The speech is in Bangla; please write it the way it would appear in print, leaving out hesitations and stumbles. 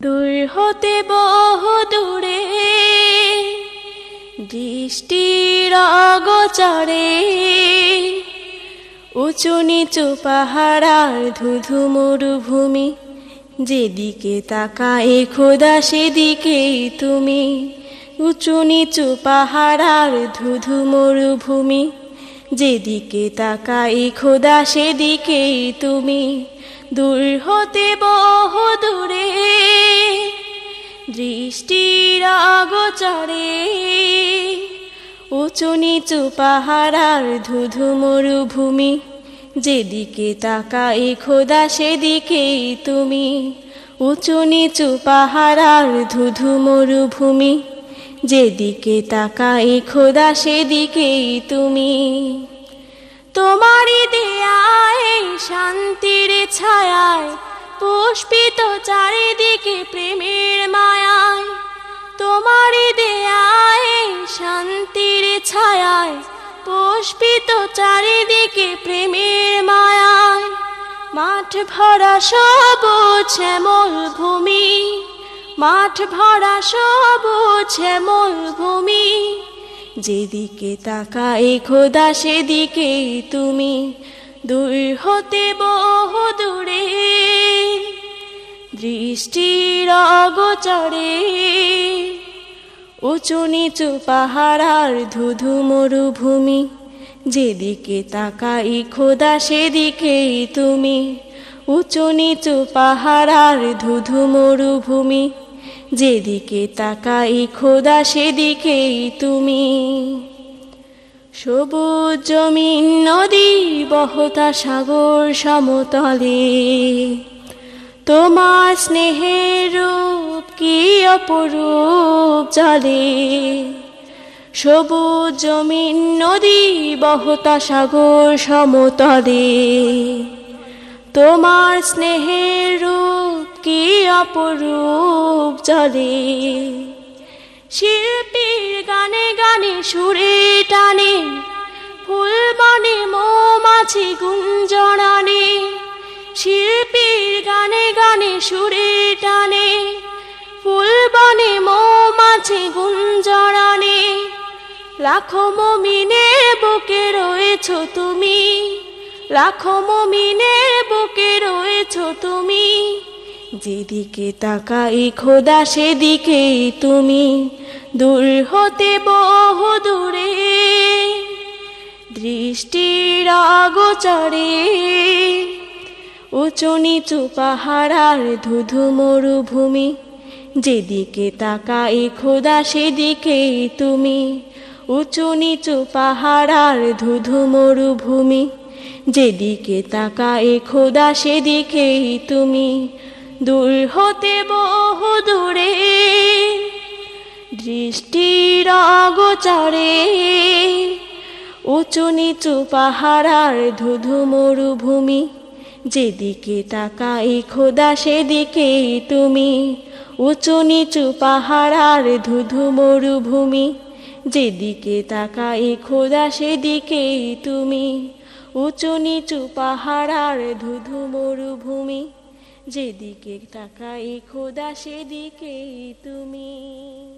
দূর হতে বহু দূরে দৃষ্টির অগোচরে উঁচু নিচু পাহাড় আর ধুধু মরুভূমি, যেদিকে তাকায় খোদা সেদিকেই তুমি। উঁচু নিচু পাহাড় আর ধুধু মরুভূমি, যেদিকে তাকায় খোদা সেদিকেই তুমি। দূর হতে বহু দূরে দৃষ্টির অগোচরে উঁচু নিচু পাহাড় আর ধুধু মরুভূমি, যেদিকে তাকায় খোদা সেদিকেই তুমি। উঁচু নিচু পাহাড় আর ধুধু মরুভূমি, যেদিকে তাকায় খোদা সেদিকেই তুমি। তোমারই দেয়ায় শান্তির ছায়ায় পুষ্পিত চারিদিকে প্রেমের মায়ায়। তোমারই দেয়ায় শান্তির ছায়ায় পুষ্পিত চারিদিকে প্রেমের মায়ায়। মাঠ ভরা সবুজ শ্যামল ভূমি, মাঠ ভরা সবুজ শ্যামল ভূমি, যেদিকে তাকায় খোদা সেদিকেই তুমি। দূর হতে বহু দূরে দৃষ্টির অগোচরে উঁচু নিচু পাহাড় আর ধুধু মরুভূমি, যেদিকে তাকাই খোদা সেদিকেই তুমি। উঁচু নিচু পাহাড় আর ধুধু মরুভূমি, যেদিকে তাকাই খোদা সেদিকেই তুমি। সবুজ জমিন নদী বহতা সাগর সমতলে, তোমার স্নেহের রূপ কি অপরূপ জলে। সবুজ জমিন নদী বহতা সাগর সমতলে, তোমার স্নেহের রূপ কি অপরূপ জলে। শিল্পীর গানে গানে সুরে টানে ফুল বনে মৌমাছি গুঞ্জরানে। শিল্পীর গানে গানে সুরে টানে ফুল বনে মৌমাছি গুঞ্জরানে। লাখো মুমিনের বুকে রয়েছ তুমি, লাখো মুমিনের বুকে রয়েছ তুমি, যেদিকে তাকাই খোদা সেদিকেই তুমি। দূর হতে বহু দূরে দৃষ্টির অগোচরে উঁচু নিচু পাহাড় আর ধুধু মরুভূমি, যেদিকে তাকাই খোদা সেদিকেই তুমি। উঁচু নিচু পাহাড় আর ধুধু মরুভূমি, যেদিকে তাকাই খোদা সেদিকেই তুমি। দূর হতে বহু দূরে দৃষ্টির অগোচরে উঁচু নিচু পাহাড় আর ধুধু মরুভূমি, যেদিকে তাকাই খোদা সেদিকেই তুমি। উঁচু নিচু পাহাড় আর ধুধু মরুভূমি, যেদিকে তাকাই খোদা সেদিকেই তুমি। উঁচু নিচু পাহাড় আর ধুধু মরুভূমি, যেদিকে তাকাই খোদা সেদিকেই তুমি।